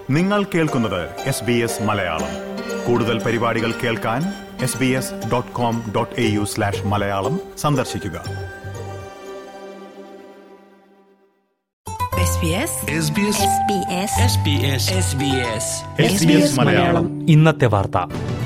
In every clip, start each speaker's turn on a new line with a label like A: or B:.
A: നിങ്ങൾ കേൾക്കുന്നത് SBS മലയാളം. കൂടുതൽ പരിപാടികൾ കേൾക്കാൻ sbs.com.au/malayalam സന്ദർശിക്കുക. SBS മലയാളം.
B: ഇന്നത്തെ വാർത്ത.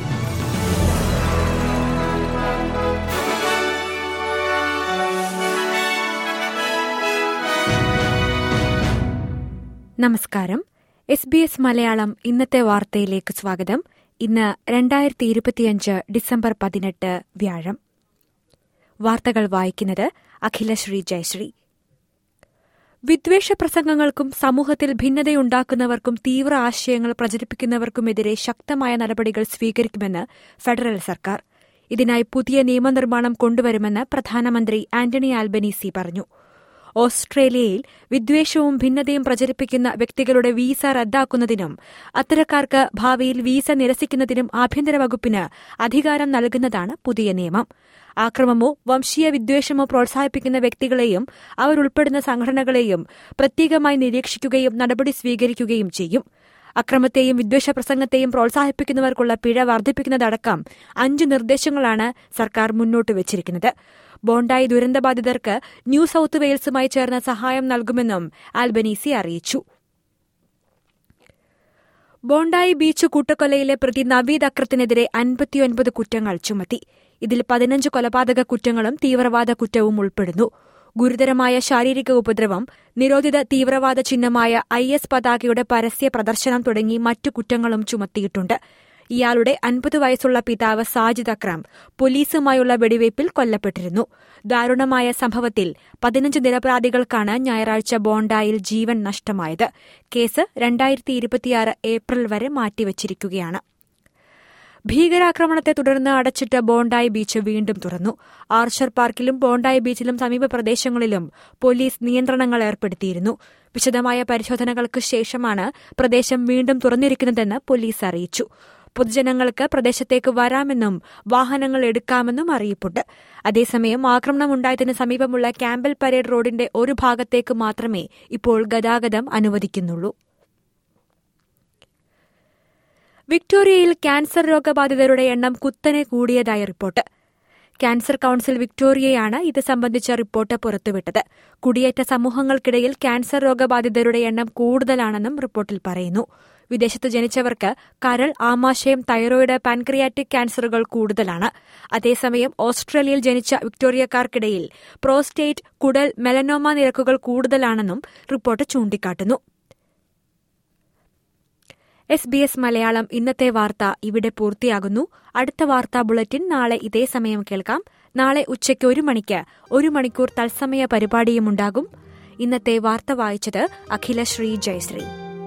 C: നമസ്കാരം. SBS മലയാളം ഇന്നത്തെ വാർത്തയിലേക്ക് സ്വാഗതം. ഇന്ന് 2025 ഡിസംബർ 18 വ്യാഴം. വാർത്തകൾ വായിക്കുന്നത് അഖിലശ്രീ ജയശ്രീ. വിദ്വേഷ പ്രസംഗങ്ങൾക്കും സമൂഹത്തിൽ ഭിന്നതയുണ്ടാക്കുന്നവർക്കും തീവ്ര ആശയങ്ങൾ പ്രചരിപ്പിക്കുന്നവർക്കുമെതിരെ ശക്തമായ നടപടികൾ സ്വീകരിക്കുമെന്ന് ഫെഡറൽ സർക്കാർ. ഇതിനായി പുതിയ നിയമനിർമ്മാണം കൊണ്ടുവരുമെന്ന് പ്രധാനമന്ത്രി ആന്റണി ആൽബനീസി പറഞ്ഞു. ഓസ്ട്രേലിയയിൽ വിദ്വേഷവും ഭിന്നതയും പ്രചരിപ്പിക്കുന്ന വ്യക്തികളുടെ വീസ റദ്ദാക്കുന്നതിനും അത്തരക്കാർക്ക് ഭാവിയിൽ വീസ നിരസിക്കുന്നതിനും ആഭ്യന്തര വകുപ്പിന് അധികാരം നൽകുന്നതാണ് പുതിയ നിയമം. ആക്രമമോ വംശീയ വിദ്വേഷമോ പ്രോത്സാഹിപ്പിക്കുന്ന വ്യക്തികളെയും അവരുൾപ്പെടുന്ന സംഘടനകളെയും പ്രത്യേകമായി നിരീക്ഷിക്കുകയും നടപടി സ്വീകരിക്കുകയും ചെയ്യും. അക്രമത്തെയും വിദ്വേഷ പ്രസംഗത്തെയും പ്രോത്സാഹിപ്പിക്കുന്നവർക്കുള്ള പിഴ വർദ്ധിപ്പിക്കുന്നതടക്കം 5 നിർദ്ദേശങ്ങളാണ് സർക്കാർ മുന്നോട്ട് വച്ചിരിക്കുന്നത്. ബോണ്ടായി ദുരന്തബാധിതർക്ക് ന്യൂ സൌത്ത് വെയിൽസുമായി ചേർന്ന് സഹായം നൽകുമെന്നും ആൽബനീസി അറിയിച്ചു. ബോണ്ടായി ബീച്ച് കൂട്ടക്കൊലയിലെ പ്രതി നവീദ് അക്രത്തിനെതിരെ 59 കുറ്റങ്ങൾ ചുമത്തി. ഇതിൽ 15 കൊലപാതക കുറ്റങ്ങളും തീവ്രവാദ കുറ്റവും ഉൾപ്പെടുന്നു. ഗുരുതരമായ ശാരീരിക ഉപദ്രവം, നിരോധിത തീവ്രവാദ ചിഹ്നമായ IS പതാകയുടെ പരസ്യ പ്രദർശനം തുടങ്ങി മറ്റു കുറ്റങ്ങളും ചുമത്തിയിട്ടുണ്ട്. ഇയാളുടെ 50 വയസ്സുള്ള പിതാവ് സാജിദ് അക്രം പോലീസുമായുള്ള വെടിവയ്പിൽ കൊല്ലപ്പെട്ടിരുന്നു. ദാരുണമായ സംഭവത്തിൽ 15 നിരപരാധികൾക്കാണ് ഞായറാഴ്ച ബോണ്ടായിൽ ജീവൻ നഷ്ടമായത്. കേസ് 2026 ഏപ്രിൽ വരെ മാറ്റിവച്ചിരിക്കുകയാണ്. ഭീകരാക്രമണത്തെ തുടർന്ന് അടച്ചിട്ട ബോണ്ടായി ബീച്ച് വീണ്ടും തുറന്നു. ആർച്ചർ പാർക്കിലും ബോണ്ടായി ബീച്ചിലും സമീപ പ്രദേശങ്ങളിലും പോലീസ് നിയന്ത്രണങ്ങൾ ഏർപ്പെടുത്തിയിരുന്നു. വിശദമായ പരിശോധനകൾക്ക് ശേഷമാണ് പ്രദേശം വീണ്ടും തുറന്നിരിക്കുന്നതെന്ന് പോലീസ് അറിയിച്ചു. പൊതുജനങ്ങൾക്ക് പ്രദേശത്തേക്ക് വരാമെന്നും വാഹനങ്ങൾ എടുക്കാമെന്നും അറിയിപ്പുണ്ട്. അതേസമയം ആക്രമണമുണ്ടായതിന് സമീപമുള്ള ക്യാമ്പൽ പരേഡ് റോഡിന്റെ ഒരു ഭാഗത്തേക്ക് മാത്രമേ ഇപ്പോൾ ഗതാഗതം അനുവദിക്കുന്നുള്ളൂ. വിക്ടോറിയയിൽ ക്യാൻസർ രോഗബാധിതരുടെ എണ്ണം കുത്തനെ കൂടിയതായി റിപ്പോർട്ട്. ക്യാൻസർ കൌൺസിൽ വിക്ടോറിയയാണ് ഇത് സംബന്ധിച്ച റിപ്പോർട്ട് പുറത്തുവിട്ടത്. കുടിയേറ്റ സമൂഹങ്ങൾക്കിടയിൽ ക്യാൻസർ രോഗബാധിതരുടെ എണ്ണം കൂടുതലാണെന്നും റിപ്പോർട്ടിൽ പറയുന്നു. വിദേശത്ത് ജനിച്ചവർക്ക് കരൾ, ആമാശയം, തൈറോയിഡ്, പാൻക്രിയാറ്റിക് ക്യാൻസറുകൾ കൂടുതലാണ്. അതേസമയം ഓസ്ട്രേലിയയിൽ ജനിച്ച വിക്ടോറിയക്കാർക്കിടയിൽ പ്രോസ്റ്റേറ്റ്, കുടൽ, മെലനോമ നിരക്കുകൾ കൂടുതലാണെന്നും റിപ്പോർട്ട് ചൂണ്ടിക്കാട്ടുന്നു. SBS മലയാളം ഇന്നത്തെ വാർത്ത ഇവിടെ പൂർത്തിയാകുന്നു. അടുത്ത വാർത്താ ബുള്ളറ്റിൻ നാളെ ഇതേ സമയം കേൾക്കാം. നാളെ ഉച്ചയ്ക്ക് 1 മണിക്ക് 1 മണിക്കൂർ തത്സമയ പരിപാടിയുമുണ്ടാകും. ഇന്നത്തെ വാർത്ത വായിച്ചത് അഖിലശ്രീ ജയശ്രീ.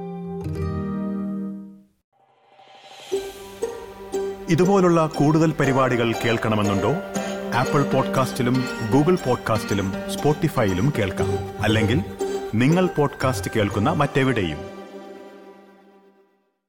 A: ഇതുപോലുള്ള കൂടുതൽ പരിപാടികൾ കേൾക്കണമെന്നുണ്ടോ? ആപ്പിൾ പോഡ്കാസ്റ്റിലും ഗൂഗിൾ പോഡ്കാസ്റ്റിലും സ്പോട്ടിഫൈയിലും കേൾക്കാം. അല്ലെങ്കിൽ നിങ്ങൾ പോഡ്കാസ്റ്റ് കേൾക്കുന്ന മറ്റെവിടെയും